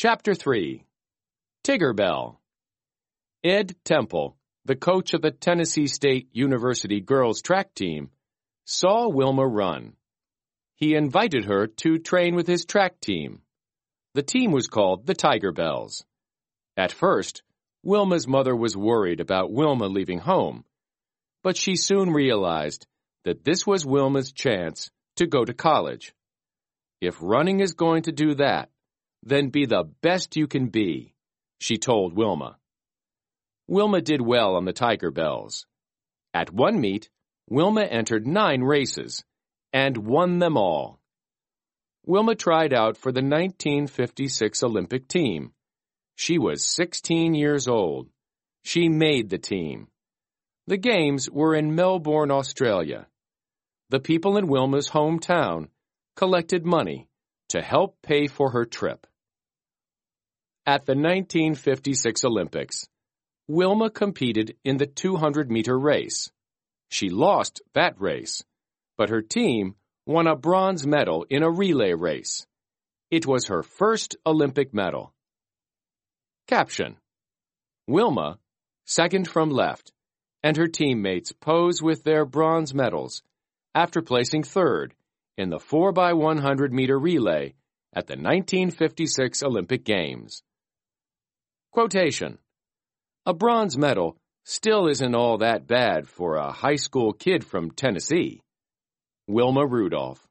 Chapter 3. Tigger Bell. Ed Temple, the coach of the Tennessee State University girls track team, saw Wilma run. He invited her to train with his track team. The team was called the Tiger Bells. At first, Wilma's mother was worried about Wilma leaving home, but she soon realized that this was Wilma's chance to go to college. If running is going to do that, then be the best you can be, she told Wilma. Wilma did well on the Tiger Bells. At one meet, Wilma entered 9 races and won them all. Wilma tried out for the 1956 Olympic team. She was 16 years old. She made the team. The games were in Melbourne, Australia. The people in Wilma's hometown collected money to help pay for her trip. At the 1956 Olympics, Wilma competed in the 200-meter race. She lost that race, but her team won a bronze medal in a relay race. It was her first Olympic medal. Caption: Wilma, second from left, and her teammates pose with their bronze medals after placing third in the 4x100-meter relay at the 1956 Olympic Games. Quotation: A bronze medal still isn't all that bad for a high school kid from Tennessee. Wilma Rudolph.